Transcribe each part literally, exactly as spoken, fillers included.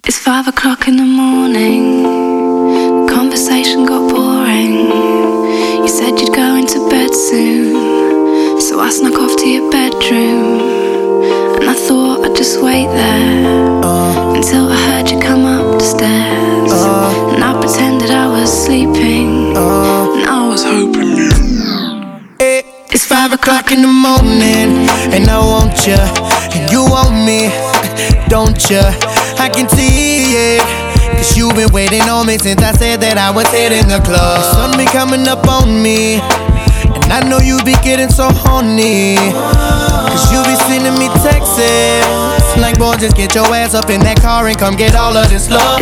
It's five o'clock in the morning. The conversation got boring. You said you'd go into bed soon, so I snuck off to your bedroom. And I thought I'd just wait there uh, until I heard you come up the stairs. uh, And I pretended I was sleeping, uh, and I was hoping you. It's five o'clock in the morning, and I want ya, and you want me, don't ya? I can see it, cause you've been waiting on me since I said that I was hitting the club. The sun be coming up on me, and I know you be getting so horny, cause you be sending me texts like, boy, just get your ass up in that car and come get all of this love.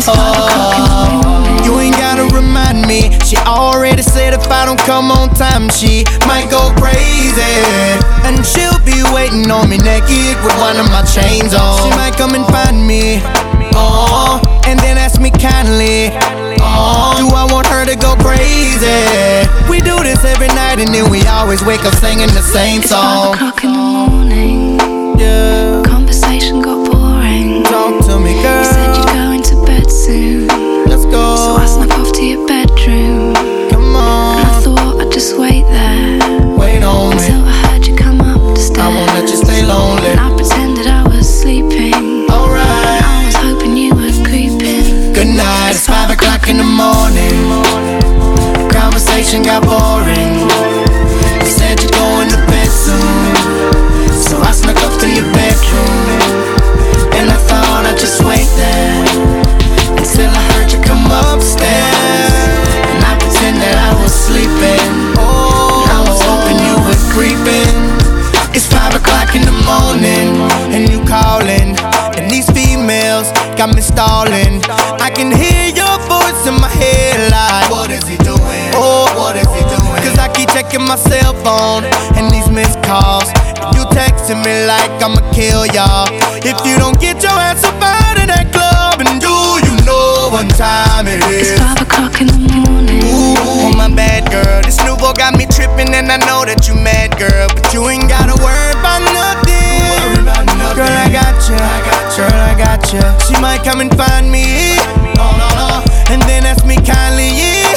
You ain't gotta remind me, she already said if I don't come on time she might go crazy. And she'll be waiting on me naked with one of my chains on. She might come and find me, oh, and then ask me kindly, oh, do I want her to go crazy? We do this every night and then we always wake up singing the same song. It's five o'clock in the morning, yeah. Conversation got boring. Talk to me, girl. You said you'd go into bed soon. Let's go. So I snuck off to your bedroom. Come on. And I thought I'd just wait there. Wait on until me. I heard you come up the stairs. I won't let you stay lonely. And I pretended I was sleeping. Alright. And I was hoping you were creeping. Good night, it's five o'clock in the morning. Conversation got boring. You said you're going to bed soon, so I snuck up to your bedroom. And I thought I'd just wait there until I heard you come upstairs. And I pretended I was sleeping, and I was hoping you were creeping. It's five o'clock in the morning, and you calling, and these females got me stalling. I can hear your voice in my head like, what is he doing? Oh, what is he doing? Cause I keep checking my cell phone and these missed calls. You texting me like I'ma kill y'all if you don't get your ass up out of that club. And do you know what time it is? It's five o'clock in the morning. Ooh, my bad girl, this new boy got me tripping, and I know that you mad, girl, but you ain't gotta worry about nothing. Girl, I got you, girl, I got you. She might come and find me, and then ask me kindly,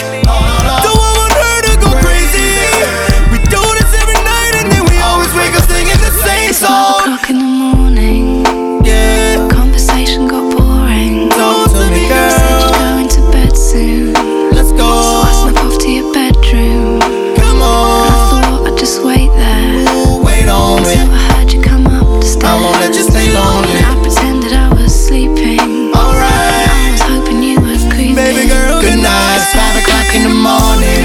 do I want her to go crazy? We do this every night, and then we always wake up singing the same It's song. five o'clock in the morning. Yeah, Conversation got boring. talk to me, You said you'd girl. go into bed soon. Let's go. So I snuck off to your bedroom. Come And I on. thought I'd just wait there Ooh, wait on me. until I heard you come up the stairs. I won't let you stay lonely. And I pretended I was sleeping. Alright. I was hoping you were creeping. Baby girl, good night. It's five o'clock in the morning.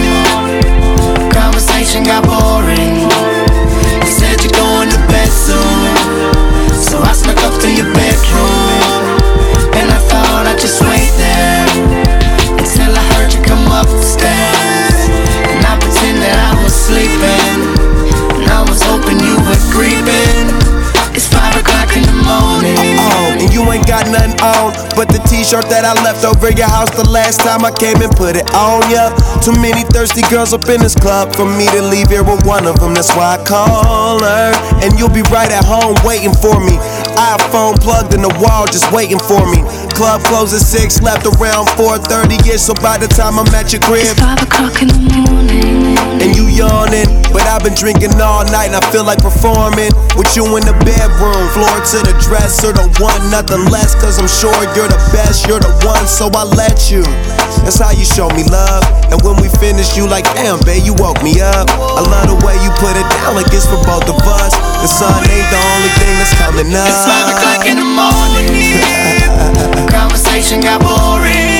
Conversation got boring. You said you're going to bed soon, so I snuck up to your bedroom. And I thought I'd just wait there until I heard you come up the stairs. And I pretended I was sleeping, and I was hoping you were creeping. It's five o'clock in the morning. Oh, and you ain't got nothing on but the t-shirt that I left over your house the last time I came and put it on ya. Too many thirsty girls up in this club for me to leave here with one of them. That's why I call her, and you'll be right at home waiting for me. iPhone plugged in the wall just waiting for me. Club closed at six, left around four thirty-ish, so by the time I'm at your crib, It's five o'clock in the morning. and you yawning, but I've been drinking all night and I feel like performing with you in the bedroom, floor to the dresser, don't want nothing less, cause I'm sure you're the best, you're the one, so I let you. That's how you show me love, and when we finish you like, damn babe, you woke me up. I love the way you put it down like it's for both of us. The sun ain't the only thing that's coming up. It's five o'clock in the morning. Conversation got boring.